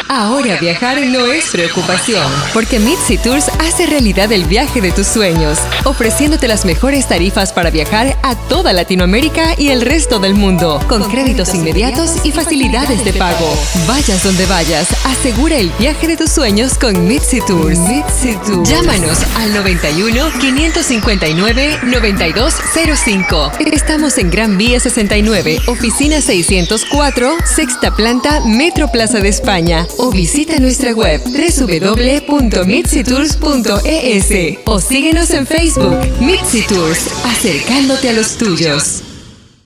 Ahora viajar no es preocupación, porque Mitzi Tours hace realidad el viaje de tus sueños, ofreciéndote las mejores tarifas para viajar a toda Latinoamérica y el resto del mundo, con créditos inmediatos y facilidades de pago. Vayas donde vayas, asegura el viaje de tus sueños con Mitzi Tours. Llámanos al 91 559 9205. Estamos en Gran Vía 69, oficina 604, sexta planta, Metro Plaza de España. O visita nuestra web www.mitzitours.es o síguenos en Facebook. Mitzi Tours, acercándote a los tuyos.